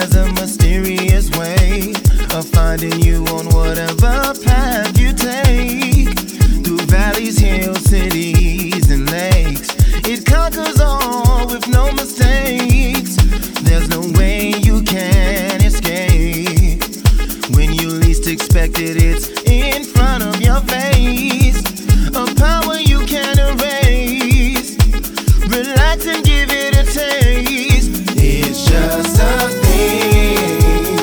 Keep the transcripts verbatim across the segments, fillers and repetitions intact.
has a mysterious way of finding you on whatever path you take. Through valleys, hills, cities, and lakes, it conquers all with no mistakes. There's no way you can escape. When you least expect it, it's in front of your face. A power you can't erase. Relax and give it a taste. It's just a thing,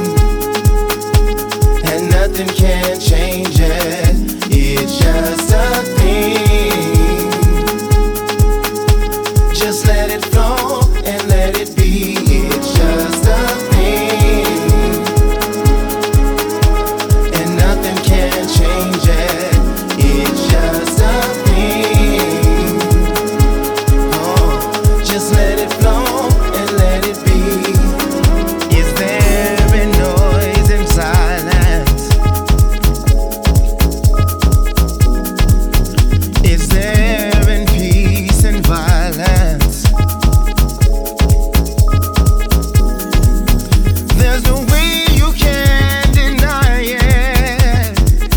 and nothing can change it. It's just a thing. Just let it flow and let it be. It's just a thing, and nothing can change it. It's just a thing. Oh, just let it flow and let it be. Is there a noise and silence? Is there in peace and violence? There's no way you can deny it.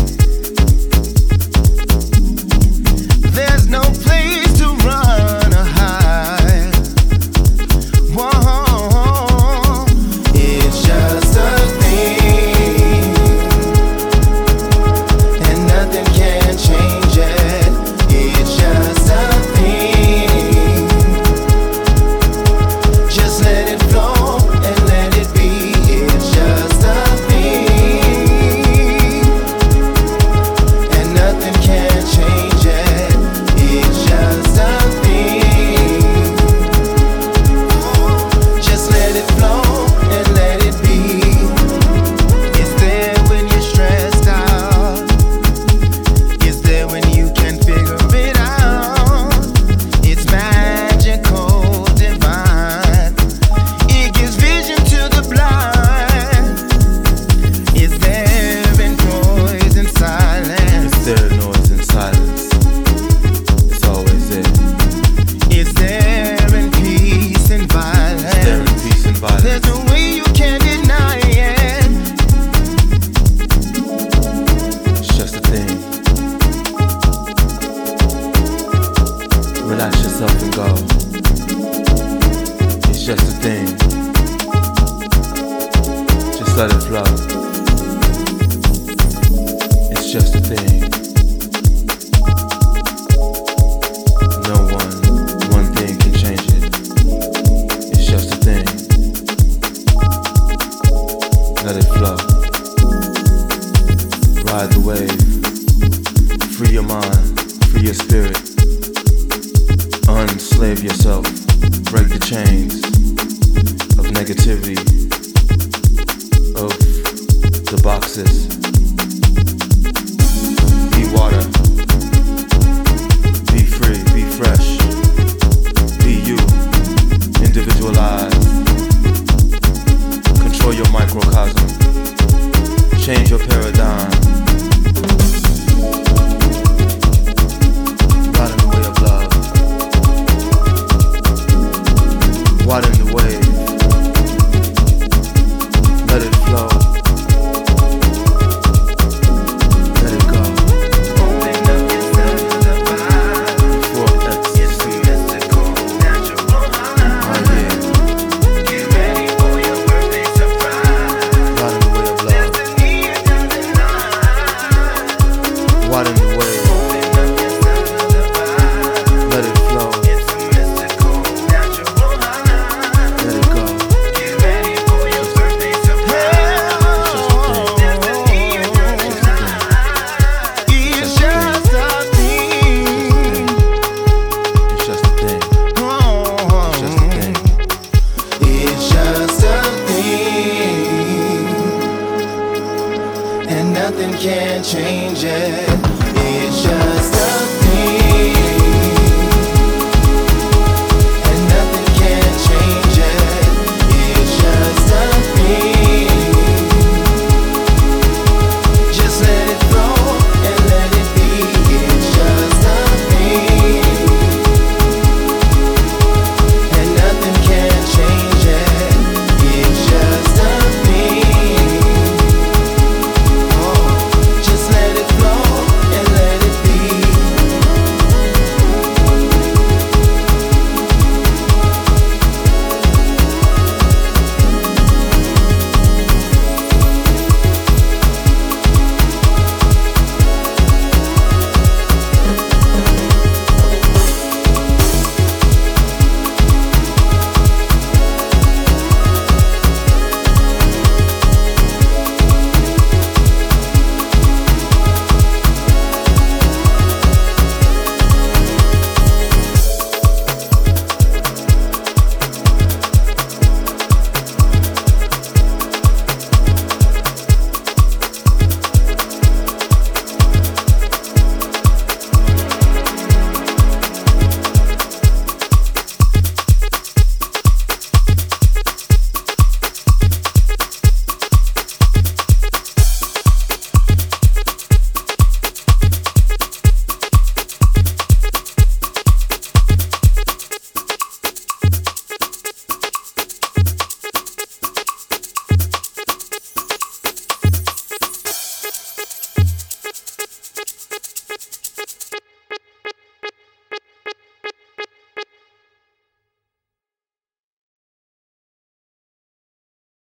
There's no place to run or hide. Whoa, it's just a thing, and nothing can change it. It's just a thing. Just let it flow and let it be. It's just a thing, and nothing can change it. It's just a thing. Just let it flow and let it be. It's there when you're stressed out. It's there when you can figure it out. It's magical, divine. It gives vision to the blind. Is there in noise and silence? Is there noise and silence? It's always there. Is there in peace and violence? Is there in peace and violence? There's no way you can deny it. It's just a thing. Relax yourself and go. It's just a thing. Just let it flow. It's just a thing. No one, one thing can change it. It's just a thing. Let it flow. Ride the wave. Free your mind, free your spirit. Unslave yourself. Break the chains of negativity, of the boxes. Be water.